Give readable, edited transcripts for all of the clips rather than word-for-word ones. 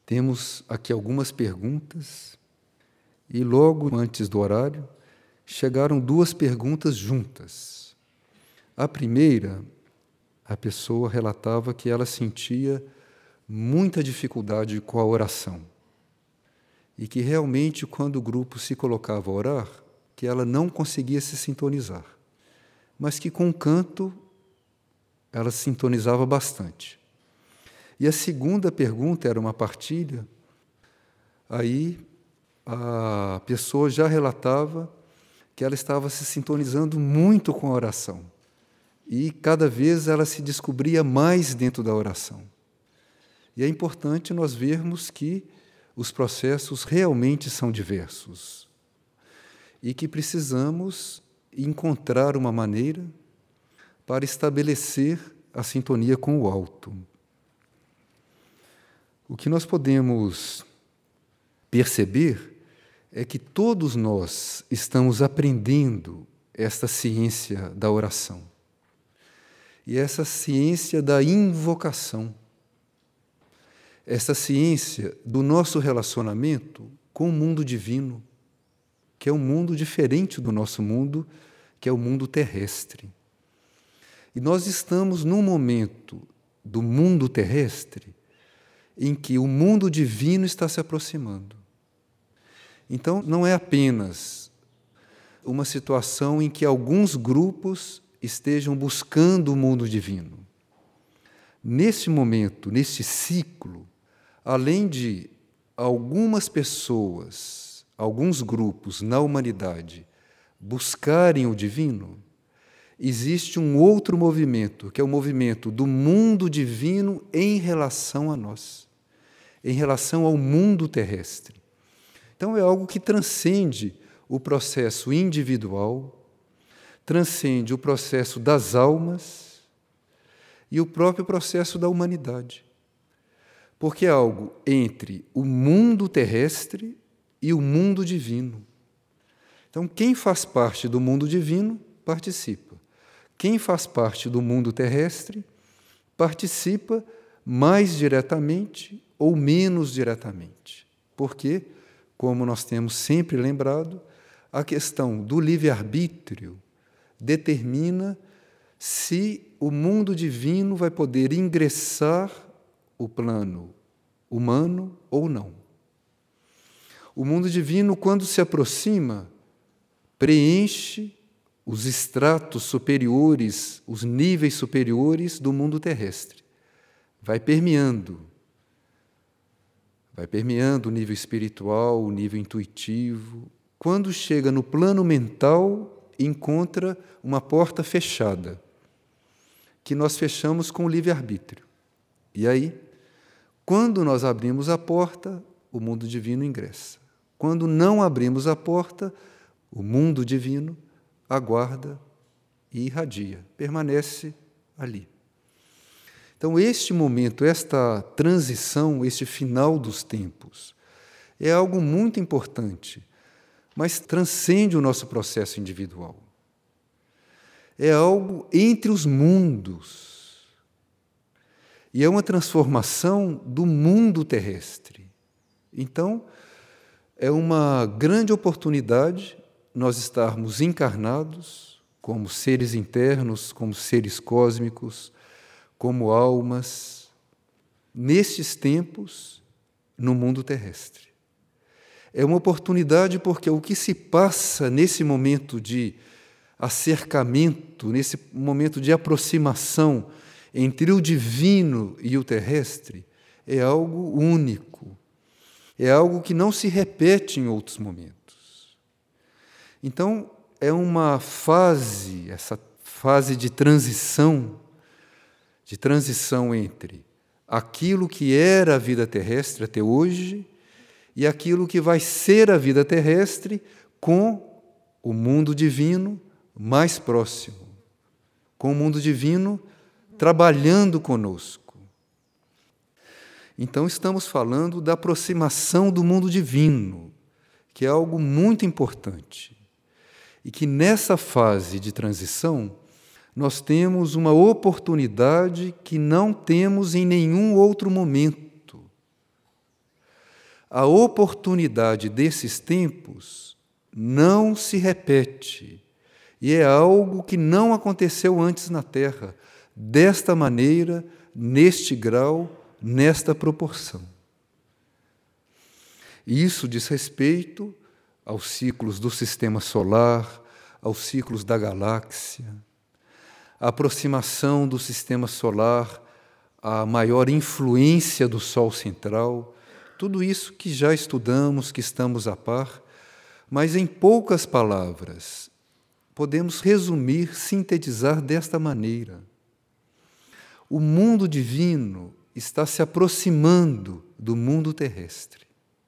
Temos aqui algumas perguntas e logo antes do horário chegaram duas perguntas juntas. A primeira, a pessoa relatava que ela sentia muita dificuldade com a oração e que realmente quando o grupo se colocava a orar, que ela não conseguia se sintonizar, mas que com o canto ela se sintonizava bastante. E a segunda pergunta era uma partilha. Aí a pessoa já relatava que ela estava se sintonizando muito com a oração. E cada vez ela se descobria mais dentro da oração. E é importante nós vermos que os processos realmente são diversos. E que precisamos encontrar uma maneira para estabelecer a sintonia com o alto. O que nós podemos perceber é que todos nós estamos aprendendo esta ciência da oração e essa ciência da invocação, essa ciência do nosso relacionamento com o mundo divino, que é um mundo diferente do nosso mundo, que é o mundo terrestre. E nós estamos num momento do mundo terrestre em que o mundo divino está se aproximando. Então, não é apenas uma situação em que alguns grupos estejam buscando o mundo divino. Nesse momento, nesse ciclo, além de algumas pessoas, alguns grupos na humanidade buscarem o divino, existe um outro movimento, que é o movimento do mundo divino em relação a nós, em relação ao mundo terrestre. Então, é algo que transcende o processo individual, transcende o processo das almas e o próprio processo da humanidade. Porque é algo entre o mundo terrestre e o mundo divino. Então, quem faz parte do mundo divino, participa. Quem faz parte do mundo terrestre, participa mais diretamente ou menos diretamente. Porque, como nós temos sempre lembrado, a questão do livre-arbítrio determina se o mundo divino vai poder ingressar o plano humano ou não. O mundo divino, quando se aproxima, preenche os estratos superiores, os níveis superiores do mundo terrestre. Vai permeando o nível espiritual, o nível intuitivo. Quando chega no plano mental, encontra uma porta fechada, que nós fechamos com o livre-arbítrio. E aí, quando nós abrimos a porta, o mundo divino ingressa. Quando não abrimos a porta, o mundo divino aguarda e irradia, permanece ali. Então, este momento, esta transição, este final dos tempos, é algo muito importante, mas transcende o nosso processo individual. É algo entre os mundos. E é uma transformação do mundo terrestre. Então, é uma grande oportunidade nós estarmos encarnados como seres internos, como seres cósmicos, como almas, nestes tempos, no mundo terrestre. É uma oportunidade porque o que se passa nesse momento de acercamento, nesse momento de aproximação entre o divino e o terrestre, é algo único, é algo que não se repete em outros momentos. Então, é uma fase, essa fase de transição entre aquilo que era a vida terrestre até hoje e aquilo que vai ser a vida terrestre com o mundo divino mais próximo, com o mundo divino trabalhando conosco. Então, estamos falando da aproximação do mundo divino, que é algo muito importante, e que nessa fase de transição nós temos uma oportunidade que não temos em nenhum outro momento. a oportunidade desses tempos não se repete, e é algo que não aconteceu antes na Terra, desta maneira, neste grau, nesta proporção. E isso diz respeito aos ciclos do sistema solar, aos ciclos da galáxia, a aproximação do sistema solar à maior influência do Sol central, tudo isso que já estudamos, que estamos a par, mas em poucas palavras, podemos resumir, sintetizar desta maneira. O mundo divino está se aproximando do mundo terrestre.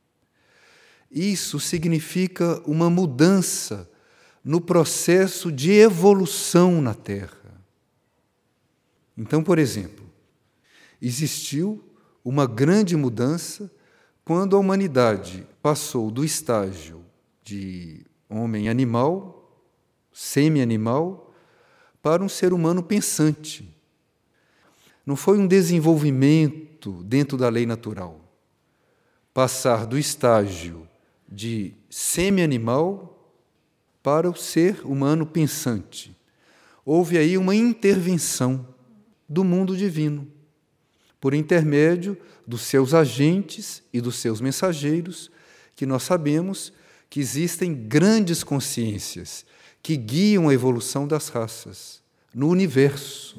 Isso significa uma mudança no processo de evolução na Terra. Então, por exemplo, existiu uma grande mudança quando a humanidade passou do estágio de homem-animal, semi-animal, para um ser humano pensante. Não foi um desenvolvimento dentro da lei natural. Passar do estágio de semi-animal para o ser humano pensante. Houve aí uma intervenção do mundo divino, por intermédio dos seus agentes e dos seus mensageiros, que nós sabemos que existem grandes consciências que guiam a evolução das raças no universo.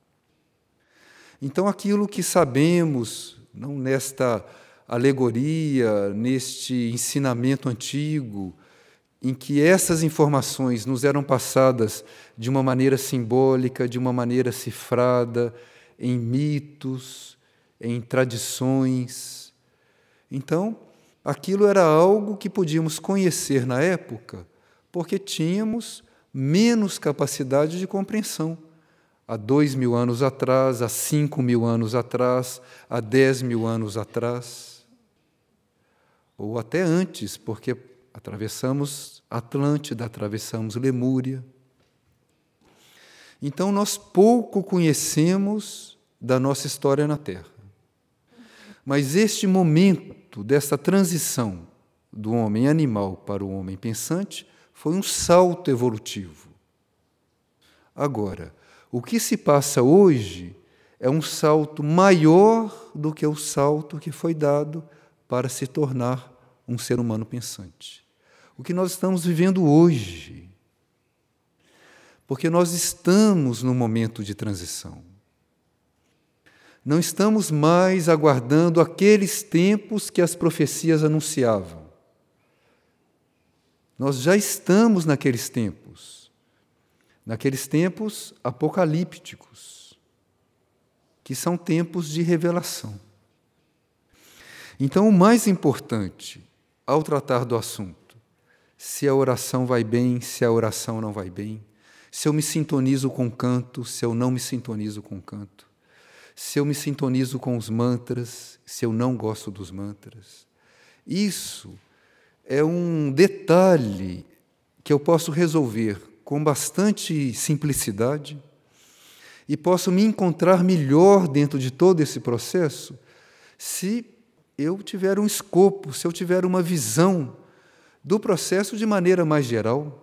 Então, aquilo que sabemos, não nesta alegoria, neste ensinamento antigo, em que essas informações nos eram passadas de uma maneira simbólica, de uma maneira cifrada, em mitos, em tradições. Então, aquilo era algo que podíamos conhecer na época, porque tínhamos menos capacidade de compreensão. Há 2.000 anos atrás, há 5.000 anos atrás, há 10.000 anos atrás, ou até antes, porque atravessamos Atlântida, atravessamos Lemúria. Então, nós pouco conhecemos da nossa história na Terra. Mas este momento dessa transição do homem animal para o homem pensante foi um salto evolutivo. Agora, o que se passa hoje é um salto maior do que o salto que foi dado para se tornar um ser humano pensante. O que nós estamos vivendo hoje, porque nós estamos num momento de transição. Não estamos mais aguardando aqueles tempos que as profecias anunciavam. Nós já estamos naqueles tempos apocalípticos, que são tempos de revelação. Então, o mais importante, ao tratar do assunto, se a oração vai bem, se a oração não vai bem, se eu me sintonizo com o canto, se eu não me sintonizo com o canto, se eu me sintonizo com os mantras, se eu não gosto dos mantras. Isso é um detalhe que eu posso resolver com bastante simplicidade e posso me encontrar melhor dentro de todo esse processo se eu tiver um escopo, se eu tiver uma visão do processo de maneira mais geral.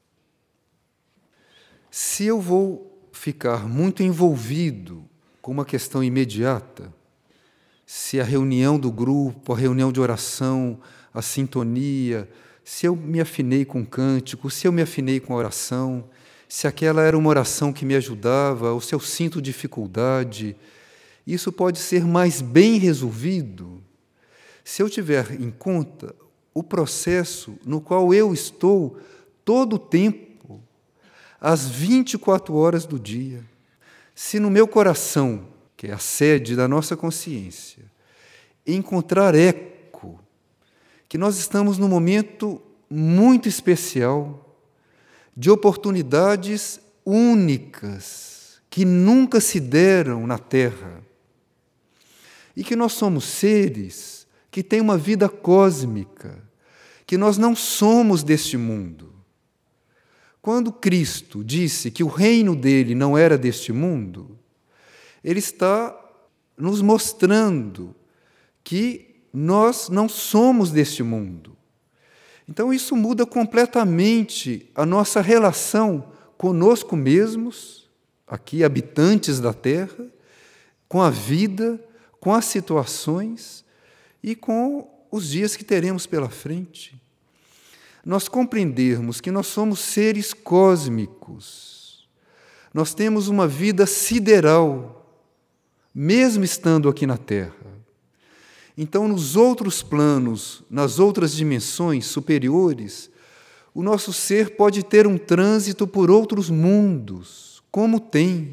Se eu vou ficar muito envolvido com uma questão imediata, se a reunião do grupo, a reunião de oração, a sintonia, se eu me afinei com o cântico, se eu me afinei com a oração, se aquela era uma oração que me ajudava, ou se eu sinto dificuldade, isso pode ser mais bem resolvido se eu tiver em conta o processo no qual eu estou todo o tempo, às 24 horas do dia. Se no meu coração, que é a sede da nossa consciência, encontrar eco, que nós estamos num momento muito especial, de oportunidades únicas, que nunca se deram na Terra, e que nós somos seres que têm uma vida cósmica, que nós não somos deste mundo. Quando Cristo disse que o reino dele não era deste mundo, ele está nos mostrando que nós não somos deste mundo. Então, isso muda completamente a nossa relação conosco mesmos, aqui, habitantes da Terra, com a vida, com as situações e com os dias que teremos pela frente. Nós compreendermos que nós somos seres cósmicos, nós temos uma vida sideral, mesmo estando aqui na Terra. Então, nos outros planos, nas outras dimensões superiores, o nosso ser pode ter um trânsito por outros mundos, como tem.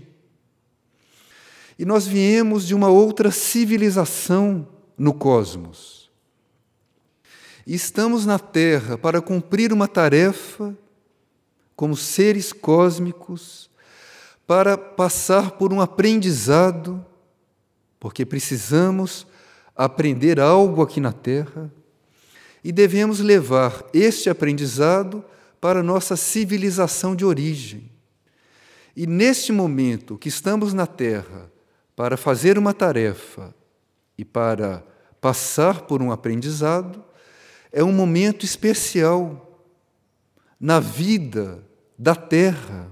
E nós viemos de uma outra civilização no cosmos. E estamos na Terra para cumprir uma tarefa como seres cósmicos, para passar por um aprendizado, porque precisamos aprender algo aqui na Terra, e devemos levar este aprendizado para a nossa civilização de origem. E neste momento que estamos na Terra para fazer uma tarefa e para passar por um aprendizado, é um momento especial na vida da Terra.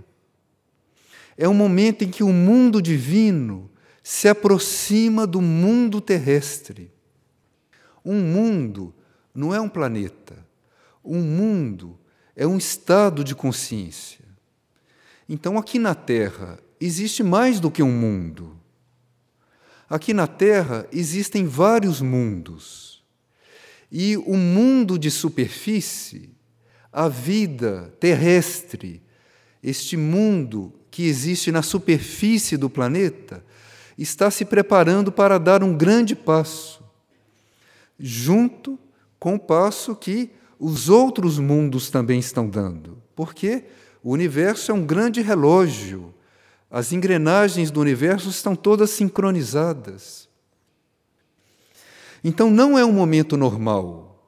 É um momento em que o mundo divino se aproxima do mundo terrestre. Um mundo não é um planeta. Um mundo é um estado de consciência. Então, aqui na Terra, existe mais do que um mundo. Aqui na Terra existem vários mundos. E o mundo de superfície, a vida terrestre, este mundo que existe na superfície do planeta, está se preparando para dar um grande passo, junto com o passo que os outros mundos também estão dando. Porque o universo é um grande relógio, as engrenagens do universo estão todas sincronizadas. Então, não é um momento normal.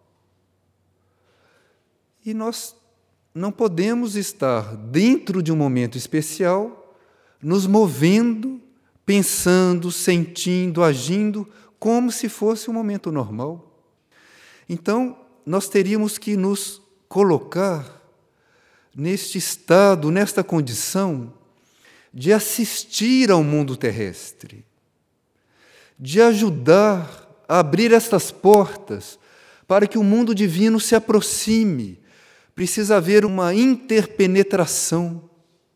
E nós não podemos estar dentro de um momento especial, nos movendo, pensando, sentindo, agindo, como se fosse um momento normal. Então, nós teríamos que nos colocar neste estado, nesta condição, de assistir ao mundo terrestre, de ajudar a abrir estas portas para que o mundo divino se aproxime. Precisa haver uma interpenetração.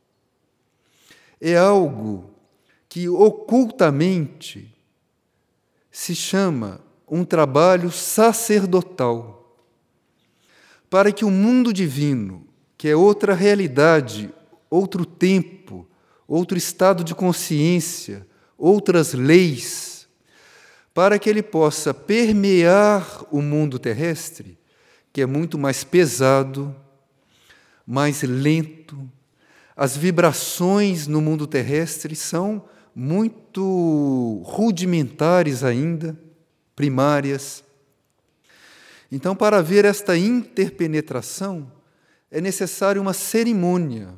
É algo que ocultamente se chama um trabalho sacerdotal, para que o mundo divino, que é outra realidade, outro tempo, outro estado de consciência, outras leis, para que ele possa permear o mundo terrestre, que é muito mais pesado, mais lento. As vibrações no mundo terrestre são muito rudimentares ainda, primárias. Então, para haver esta interpenetração, é necessário uma cerimônia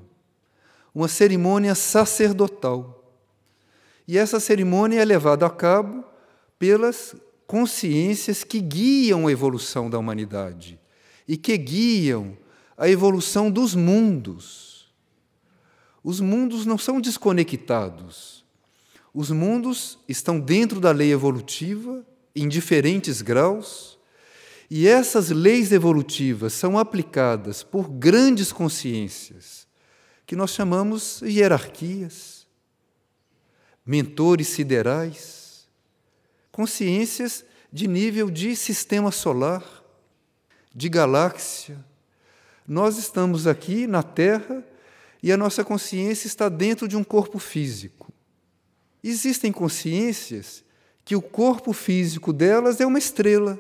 sacerdotal. E essa cerimônia é levada a cabo pelas consciências que guiam a evolução da humanidade e que guiam a evolução dos mundos. Os mundos não são desconectados. Os mundos estão dentro da lei evolutiva, em diferentes graus, e essas leis evolutivas são aplicadas por grandes consciências, que nós chamamos de hierarquias, mentores siderais, consciências de nível de sistema solar, de galáxia. Nós estamos aqui na Terra e a nossa consciência está dentro de um corpo físico. Existem consciências que o corpo físico delas é uma estrela.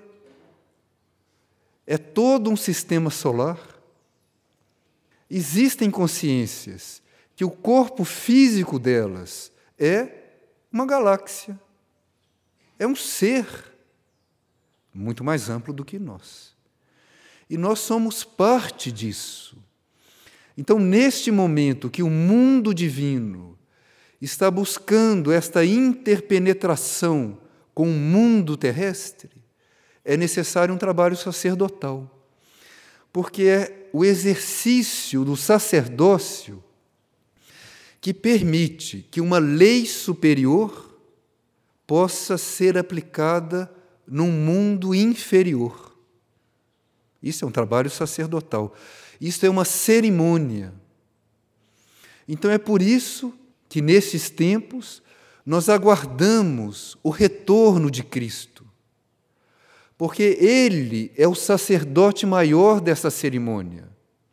É todo um sistema solar. Existem consciências que o corpo físico delas é uma galáxia. É um ser muito mais amplo do que nós. E nós somos parte disso. Então, neste momento que o mundo divino está buscando esta interpenetração com o mundo terrestre, é necessário um trabalho sacerdotal, porque é o exercício do sacerdócio que permite que uma lei superior possa ser aplicada num mundo inferior. Isso é um trabalho sacerdotal. Isso é uma cerimônia. Então é por isso que, nesses tempos, nós aguardamos o retorno de Cristo, porque Ele é o sacerdote maior dessa cerimônia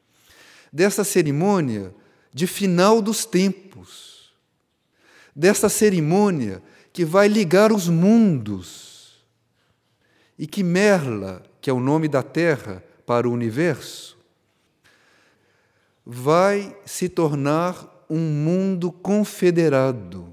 de final dos tempos, dessa cerimônia que vai ligar os mundos e que Merla, que é o nome da Terra para o universo, vai se tornar um mundo confederado.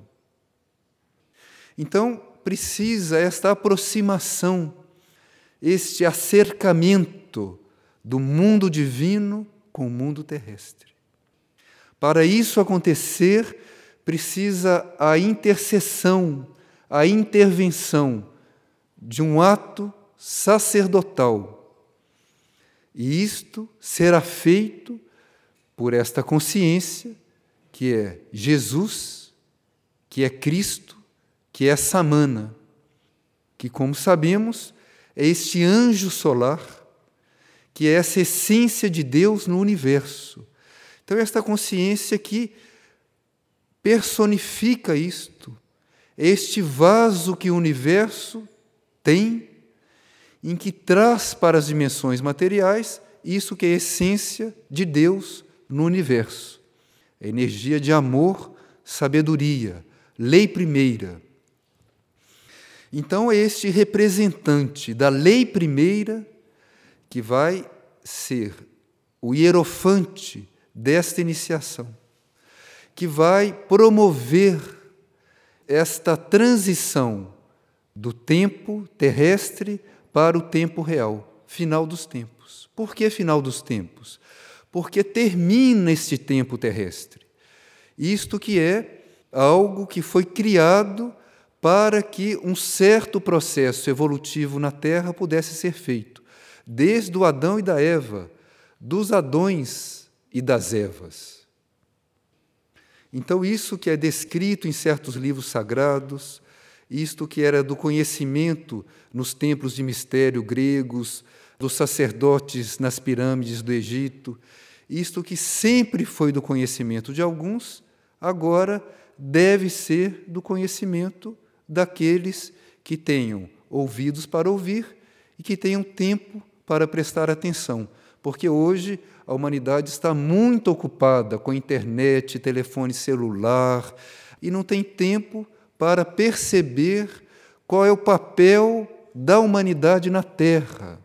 Então, precisa esta aproximação, este acercamento do mundo divino com o mundo terrestre. Para isso acontecer, precisa a intercessão, a intervenção de um ato sacerdotal. E isto será feito por esta consciência, que é Jesus, que é Cristo, que é Samana, que, como sabemos, é este anjo solar, que é essa essência de Deus no universo. Então, esta consciência que personifica isto, é este vaso que o universo tem, em que traz para as dimensões materiais isso que é a essência de Deus no universo. A energia de amor, sabedoria, lei primeira. Então, é este representante da lei primeira que vai ser o hierofante desta iniciação, que vai promover esta transição do tempo terrestre para o tempo real, final dos tempos. Por que final dos tempos? Porque termina este tempo terrestre. Isto que é algo que foi criado para que um certo processo evolutivo na Terra pudesse ser feito, desde o Adão e da Eva, dos Adões e das Evas. Então, isso que é descrito em certos livros sagrados, isto que era do conhecimento nos templos de mistério gregos, dos sacerdotes nas pirâmides do Egito, isto que sempre foi do conhecimento de alguns, agora deve ser do conhecimento daqueles que tenham ouvidos para ouvir e que tenham tempo para prestar atenção, porque hoje a humanidade está muito ocupada com internet, telefone celular, e não tem tempo para perceber qual é o papel da humanidade na Terra.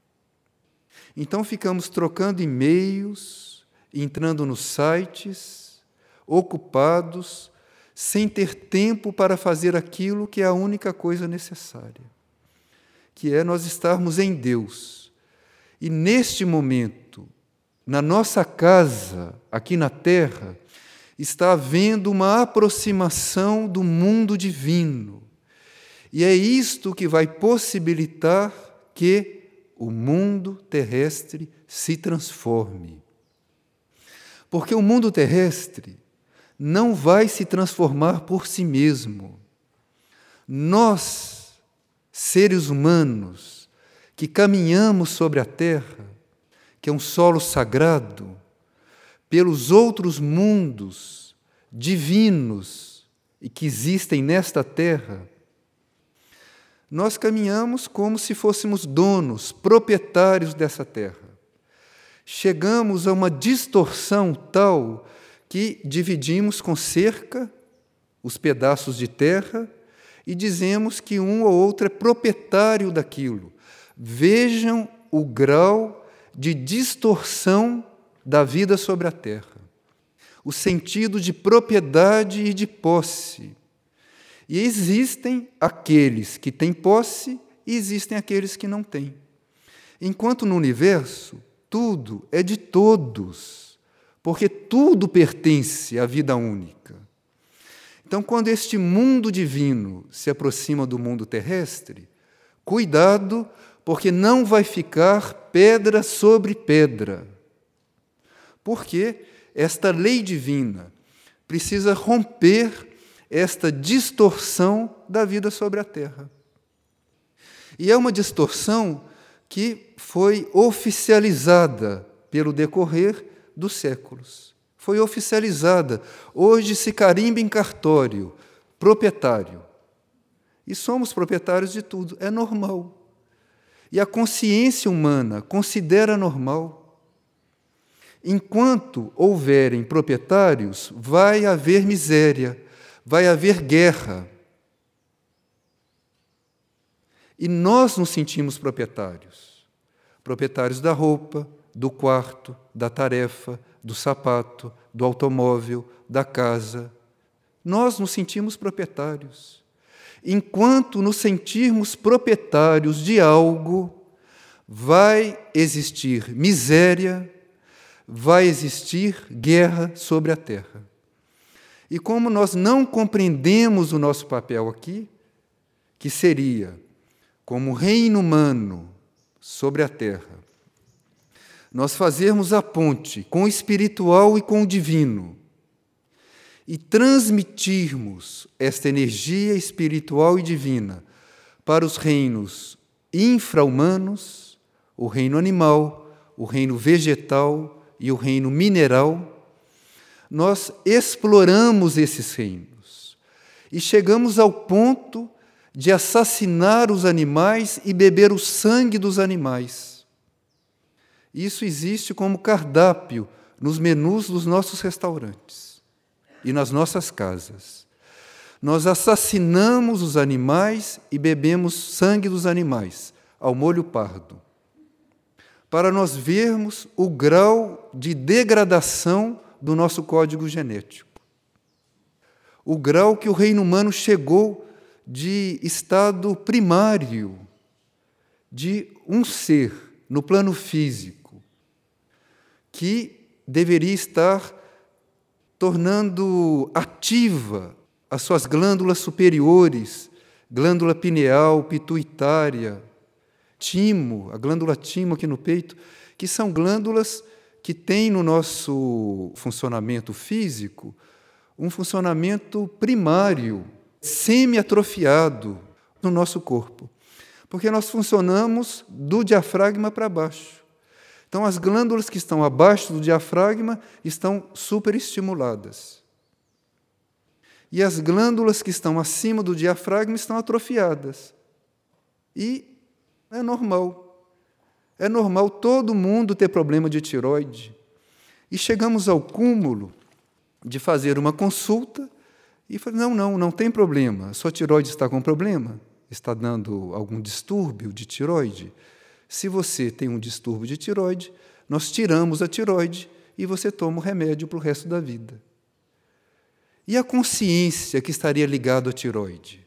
Então ficamos trocando e-mails, entrando nos sites, ocupados, sem ter tempo para fazer aquilo que é a única coisa necessária, que é nós estarmos em Deus. E neste momento, na nossa casa, aqui na Terra, está havendo uma aproximação do mundo divino. E é isto que vai possibilitar que o mundo terrestre se transforme. Porque o mundo terrestre não vai se transformar por si mesmo. Nós, seres humanos, que caminhamos sobre a Terra, que é um solo sagrado, pelos outros mundos divinos e que existem nesta Terra, nós caminhamos como se fôssemos donos, proprietários dessa Terra. Chegamos a uma distorção tal que dividimos com cerca os pedaços de terra e dizemos que um ou outro é proprietário daquilo. Vejam o grau de distorção da vida sobre a terra, o sentido de propriedade e de posse. E existem aqueles que têm posse e existem aqueles que não têm. Enquanto no universo, tudo é de todos, porque tudo pertence à vida única. Então, quando este mundo divino se aproxima do mundo terrestre, cuidado, porque não vai ficar pedra sobre pedra. Porque esta lei divina precisa romper esta distorção da vida sobre a terra. E é uma distorção que foi oficializada pelo decorrer dos séculos. Foi oficializada. Hoje se carimba em cartório, proprietário. E somos proprietários de tudo. É normal. E a consciência humana considera normal. Enquanto houverem proprietários, vai haver miséria, vai haver guerra. E nós nos sentimos proprietários. Proprietários da roupa, do quarto, da tarefa, do sapato, do automóvel, da casa. Nós nos sentimos proprietários. Enquanto nos sentirmos proprietários de algo, vai existir miséria, vai existir guerra sobre a terra. E como nós não compreendemos o nosso papel aqui, que seria como reino humano sobre a terra, nós fazermos a ponte com o espiritual e com o divino e transmitirmos esta energia espiritual e divina para os reinos infra-humanos, o reino animal, o reino vegetal e o reino mineral, nós exploramos esses reinos e chegamos ao ponto de assassinar os animais e beber o sangue dos animais. Isso existe como cardápio nos menus dos nossos restaurantes e nas nossas casas. Nós assassinamos os animais e bebemos sangue dos animais, ao molho pardo, para nós vermos o grau de degradação do nosso código genético. O grau que o reino humano chegou de estado primário, de um ser no plano físico, que deveria estar tornando ativa as suas glândulas superiores, glândula pineal, pituitária, timo, a glândula timo aqui no peito, que são glândulas que têm no nosso funcionamento físico um funcionamento primário, semi-atrofiado no nosso corpo, porque nós funcionamos do diafragma para baixo. Então, as glândulas que estão abaixo do diafragma estão superestimuladas. E as glândulas que estão acima do diafragma estão atrofiadas. E é normal. É normal todo mundo ter problema de tireoide. E chegamos ao cúmulo de fazer uma consulta e falar, não tem problema. A sua tireoide está com problema? Está dando algum distúrbio de tireoide? Se você tem um distúrbio de tireoide, nós tiramos a tireoide e você toma o remédio para o resto da vida. E a consciência que estaria ligada à tireoide?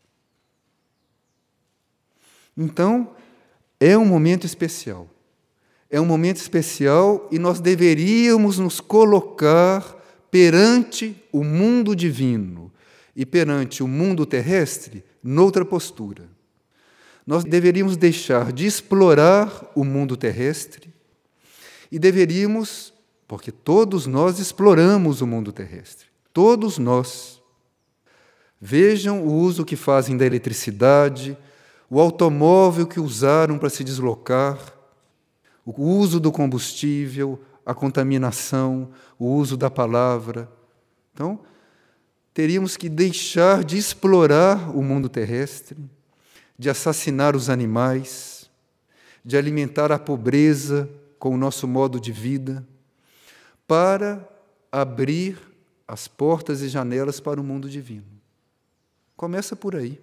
Então, é um momento especial. É um momento especial e nós deveríamos nos colocar perante o mundo divino e perante o mundo terrestre noutra postura. Nós deveríamos deixar de explorar o mundo terrestre e deveríamos, porque todos nós exploramos o mundo terrestre, todos nós. Vejam o uso que fazem da eletricidade, o automóvel que usaram para se deslocar, o uso do combustível, a contaminação, o uso da palavra. Então, teríamos que deixar de explorar o mundo terrestre, de assassinar os animais, de alimentar a pobreza com o nosso modo de vida, para abrir as portas e janelas para o mundo divino. Começa por aí.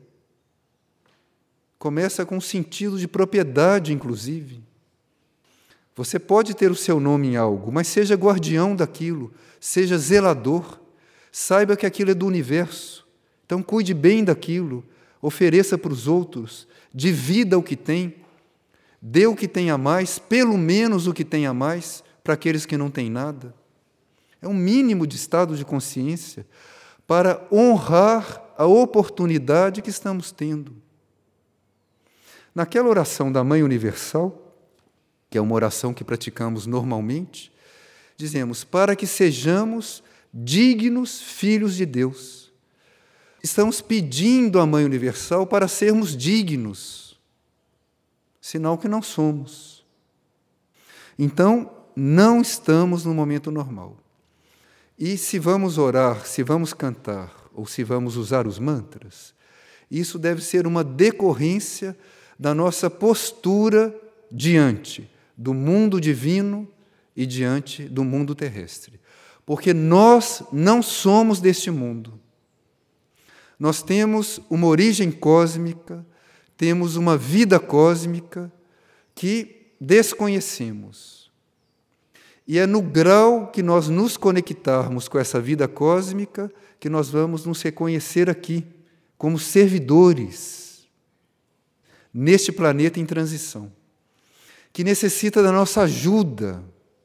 Começa com sentido de propriedade, inclusive. Você pode ter o seu nome em algo, mas seja guardião daquilo, seja zelador, saiba que aquilo é do universo. Então, cuide bem daquilo, ofereça para os outros, divida o que tem, dê o que tem a mais, pelo menos o que tem a mais, para aqueles que não têm nada. É um mínimo de estado de consciência para honrar a oportunidade que estamos tendo. Naquela oração da Mãe Universal, que é uma oração que praticamos normalmente, dizemos: para que sejamos dignos filhos de Deus. Estamos pedindo à Mãe Universal para sermos dignos, sinal que não somos. Então, não estamos no momento normal. E se vamos orar, se vamos cantar, ou se vamos usar os mantras, isso deve ser uma decorrência da nossa postura diante do mundo divino e diante do mundo terrestre. Porque nós não somos deste mundo. Nós temos uma origem cósmica, temos uma vida cósmica que desconhecemos. E é no grau que nós nos conectarmos com essa vida cósmica que nós vamos nos reconhecer aqui como servidores neste planeta em transição, que necessita da nossa ajuda.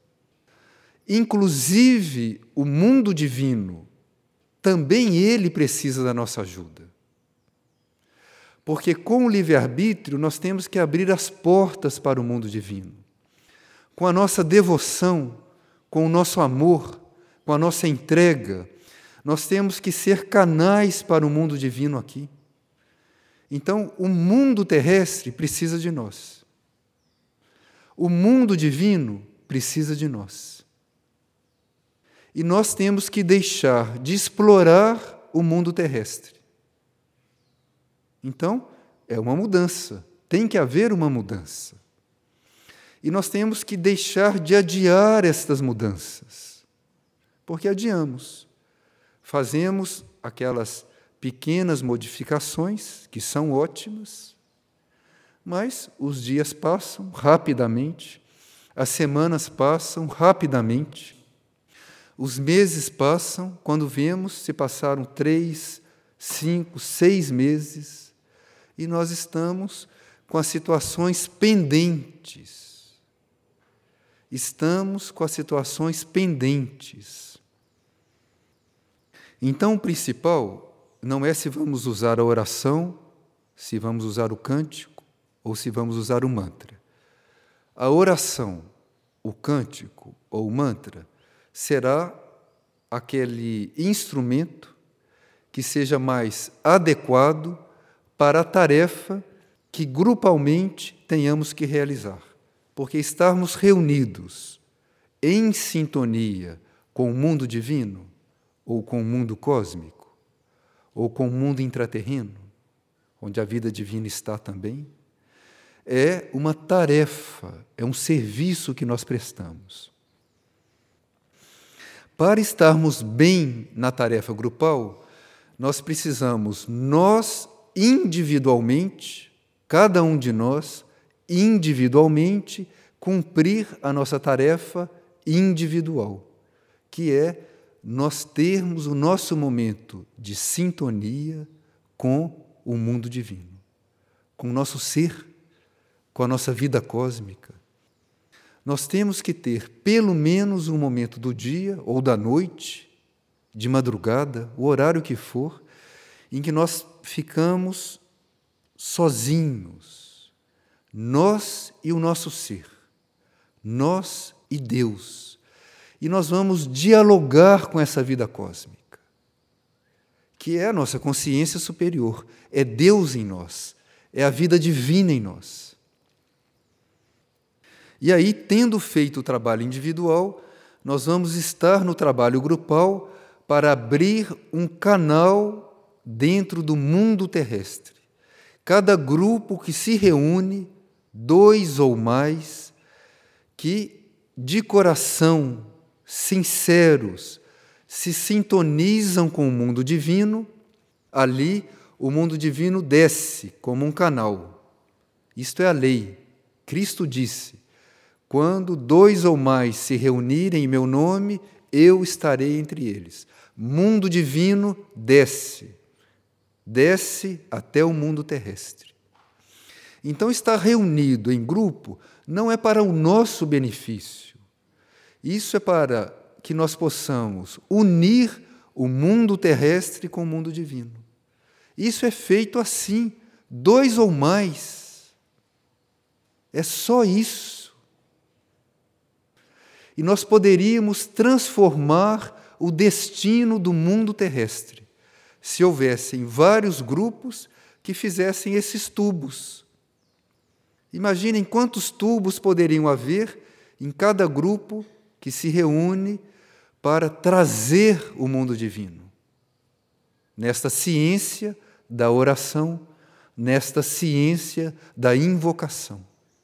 Inclusive, o mundo divino, também ele precisa da nossa ajuda. Porque com o livre-arbítrio nós temos que abrir as portas para o mundo divino. Com a nossa devoção, com o nosso amor, com a nossa entrega, nós temos que ser canais para o mundo divino aqui. Então, o mundo terrestre precisa de nós. O mundo divino precisa de nós. E nós temos que deixar de explorar o mundo terrestre. Então, é uma mudança. Tem que haver uma mudança. E nós temos que deixar de adiar estas mudanças. Porque adiamos. Fazemos aquelas pequenas modificações, que são ótimas, mas os dias passam rapidamente, as semanas passam rapidamente, os meses passam, quando vemos, se passaram 3, 5, 6 meses, e nós estamos com as situações pendentes. Estamos com as situações pendentes. Então, o principal não é se vamos usar a oração, se vamos usar o cântico ou se vamos usar o mantra. A oração, o cântico ou o mantra será aquele instrumento que seja mais adequado para a tarefa que grupalmente tenhamos que realizar. Porque estarmos reunidos em sintonia com o mundo divino, ou com o mundo cósmico, ou com o mundo intraterreno, onde a vida divina está também, é uma tarefa, é um serviço que nós prestamos. Para estarmos bem na tarefa grupal, nós precisamos, nós individualmente, cada um de nós, individualmente, cumprir a nossa tarefa individual, que é nós termos o nosso momento de sintonia com o mundo divino, com o nosso ser, com a nossa vida cósmica. Nós temos que ter pelo menos um momento do dia ou da noite, de madrugada, o horário que for, em que nós ficamos sozinhos, nós e o nosso ser, nós e Deus. E nós vamos dialogar com essa vida cósmica, que é a nossa consciência superior, é Deus em nós, é a vida divina em nós. E aí, tendo feito o trabalho individual, nós vamos estar no trabalho grupal para abrir um canal dentro do mundo terrestre. Cada grupo que se reúne, 2 ou mais, que de coração sinceros, se sintonizam com o mundo divino, ali o mundo divino desce como um canal. Isto é a lei. Cristo disse: quando 2 ou mais se reunirem em meu nome, eu estarei entre eles. Mundo divino desce. Desce até o mundo terrestre. Então, estar reunido em grupo não é para o nosso benefício. Isso é para que nós possamos unir o mundo terrestre com o mundo divino. Isso é feito assim, 2 ou mais. É só isso. E nós poderíamos transformar o destino do mundo terrestre se houvessem vários grupos que fizessem esses tubos. Imaginem quantos tubos poderiam haver em cada grupo que se reúne para trazer o mundo divino. Nesta ciência da oração, nesta ciência da invocação.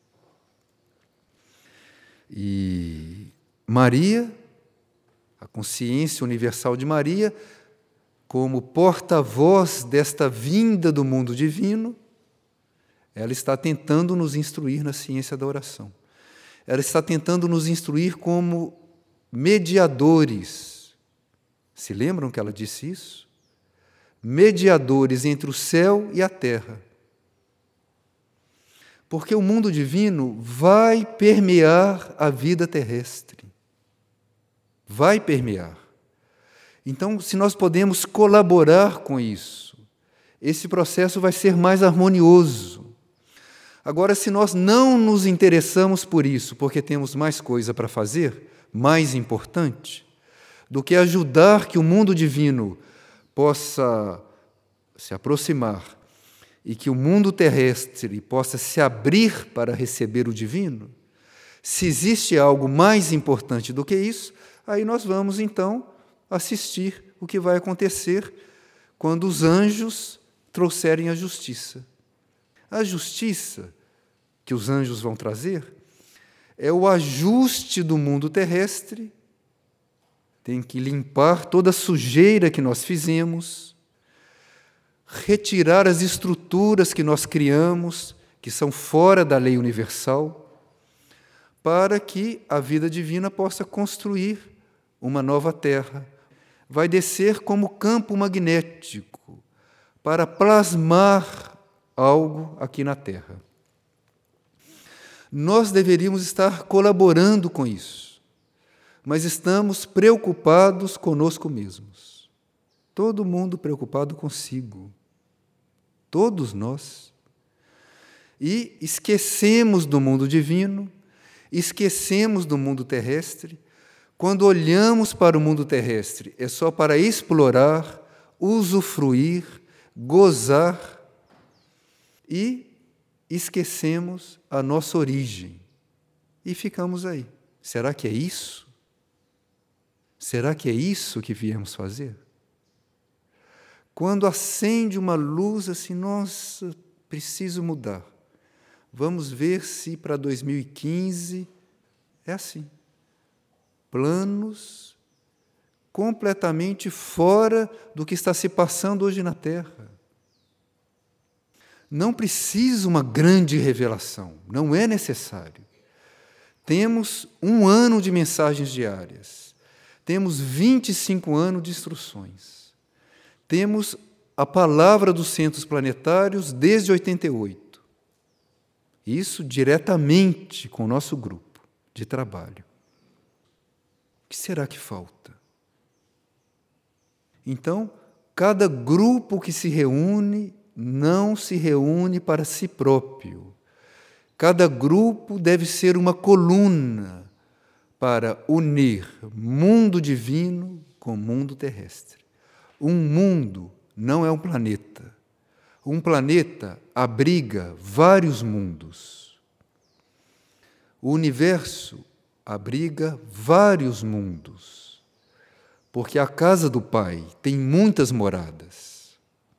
E Maria, a consciência universal de Maria, como porta-voz desta vinda do mundo divino, ela está tentando nos instruir na ciência da oração. Ela está tentando nos instruir como mediadores. Se lembram que ela disse isso? Mediadores entre o céu e a terra. Porque o mundo divino vai permear a vida terrestre. Vai permear. Então, se nós podemos colaborar com isso, esse processo vai ser mais harmonioso. Agora, se nós não nos interessamos por isso, porque temos mais coisa para fazer, mais importante, do que ajudar que o mundo divino possa se aproximar e que o mundo terrestre possa se abrir para receber o divino, se existe algo mais importante do que isso, aí nós vamos, então, assistir o que vai acontecer quando os anjos trouxerem a justiça. A justiça que os anjos vão trazer é o ajuste do mundo terrestre, tem que limpar toda a sujeira que nós fizemos, retirar as estruturas que nós criamos, que são fora da lei universal, para que a vida divina possa construir uma nova terra. Vai descer como campo magnético para plasmar algo aqui na Terra. Nós deveríamos estar colaborando com isso, mas estamos preocupados conosco mesmos. Todo mundo preocupado consigo. Todos nós. E esquecemos do mundo divino, esquecemos do mundo terrestre. Quando olhamos para o mundo terrestre, é só para explorar, usufruir, gozar e esquecemos a nossa origem. E ficamos aí. Será que é isso? Será que é isso que viemos fazer? Quando acende uma luz assim, nossa, preciso mudar. Vamos ver se para 2015 é assim. Planos completamente fora do que está se passando hoje na Terra. Não precisa uma grande revelação, não é necessário. Temos 1 ano de mensagens diárias, temos 25 anos de instruções, temos a palavra dos centros planetários desde 88. Isso diretamente com o nosso grupo de trabalho. O que será que falta? Então, cada grupo que se reúne, não se reúne para si próprio. Cada grupo deve ser uma coluna para unir mundo divino com mundo terrestre. Um mundo não é um planeta. Um planeta abriga vários mundos. O universo abriga vários mundos, porque a casa do Pai tem muitas moradas.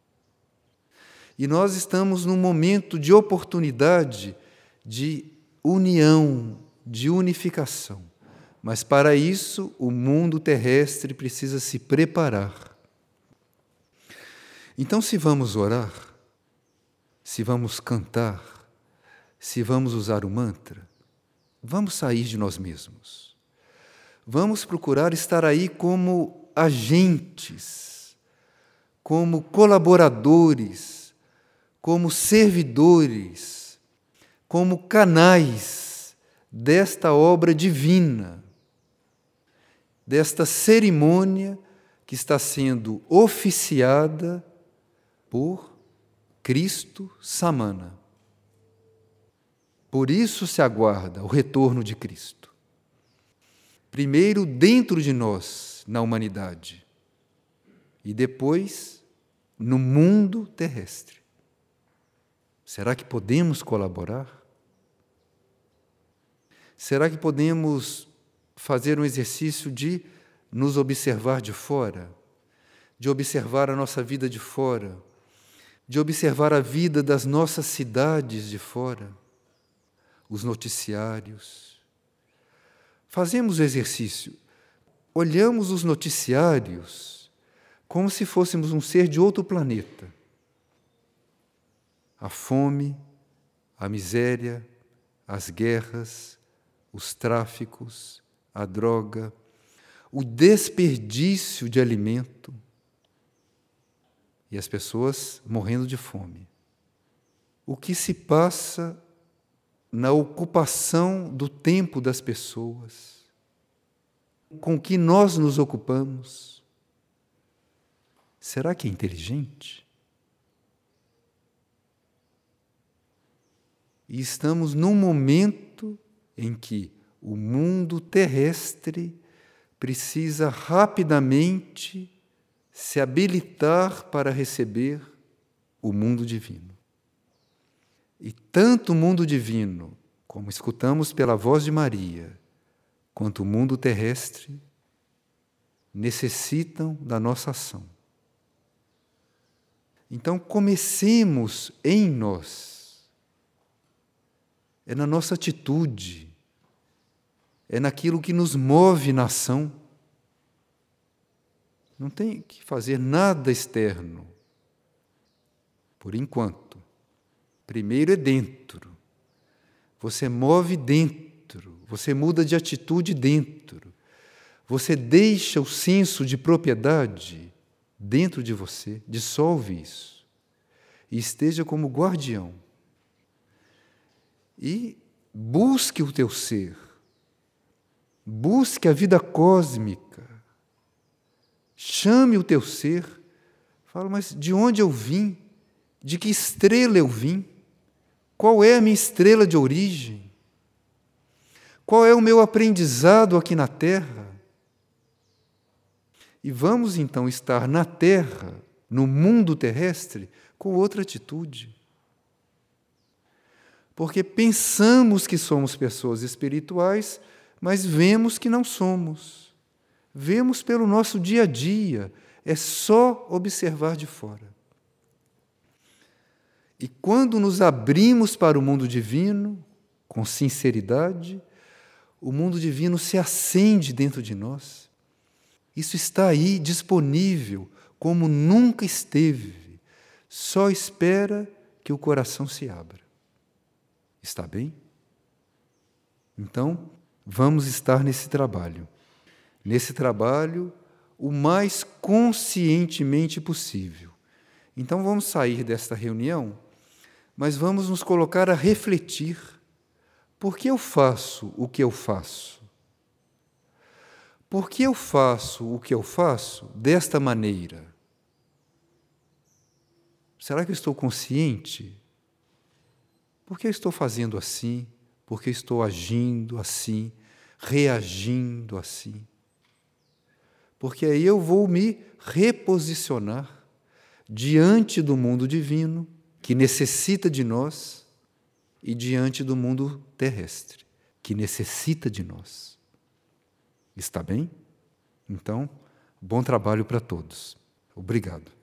E nós estamos num momento de oportunidade de união, de unificação. Mas para isso, o mundo terrestre precisa se preparar. Então, se vamos orar, se vamos cantar, se vamos usar o mantra, vamos sair de nós mesmos. Vamos procurar estar aí como agentes, como colaboradores, como servidores, como canais desta obra divina, desta cerimônia que está sendo oficiada por Cristo Samana, Por isso se aguarda o retorno de Cristo. Primeiro dentro de nós, na humanidade, e depois no mundo terrestre. Será que podemos colaborar? Será que podemos fazer um exercício de nos observar de fora, de observar a nossa vida de fora, de observar a vida das nossas cidades de fora, os noticiários? Fazemos o exercício, olhamos os noticiários como se fôssemos um ser de outro planeta. A fome, a miséria, as guerras, os tráficos, a droga, o desperdício de alimento e as pessoas morrendo de fome. O que se passa na ocupação do tempo das pessoas, com que nós nos ocupamos? Será que é inteligente? E estamos num momento em que o mundo terrestre precisa rapidamente se habilitar para receber o mundo divino. E tanto o mundo divino, como escutamos pela voz de Maria, quanto o mundo terrestre, necessitam da nossa ação. Então, comecemos em nós. É na nossa atitude, é naquilo que nos move na ação. Não tem que fazer nada externo, por enquanto. Primeiro é dentro. Você move dentro, você muda de atitude dentro. Você deixa o senso de propriedade dentro de você, dissolve isso. E esteja como guardião. E busque o teu ser, busque a vida cósmica, chame o teu ser, fala, mas de onde eu vim? De que estrela eu vim? Qual é a minha estrela de origem? Qual é o meu aprendizado aqui na Terra? E vamos então estar na Terra, no mundo terrestre, com outra atitude. Porque pensamos que somos pessoas espirituais, mas vemos que não somos. Vemos pelo nosso dia a dia, é só observar de fora. E quando nos abrimos para o mundo divino, com sinceridade, o mundo divino se acende dentro de nós. Isso está aí disponível, como nunca esteve. Só espera que o coração se abra. Está bem? Então, vamos estar nesse trabalho. Nesse trabalho, o mais conscientemente possível. Então, vamos sair desta reunião, mas vamos nos colocar a refletir. Por que eu faço o que eu faço? Por que eu faço o que eu faço desta maneira? Será que eu estou consciente? Por que eu estou fazendo assim? Por que estou agindo assim? Reagindo assim? Porque aí eu vou me reposicionar diante do mundo divino, que necessita de nós, e diante do mundo terrestre, que necessita de nós. Está bem? Então, bom trabalho para todos. Obrigado.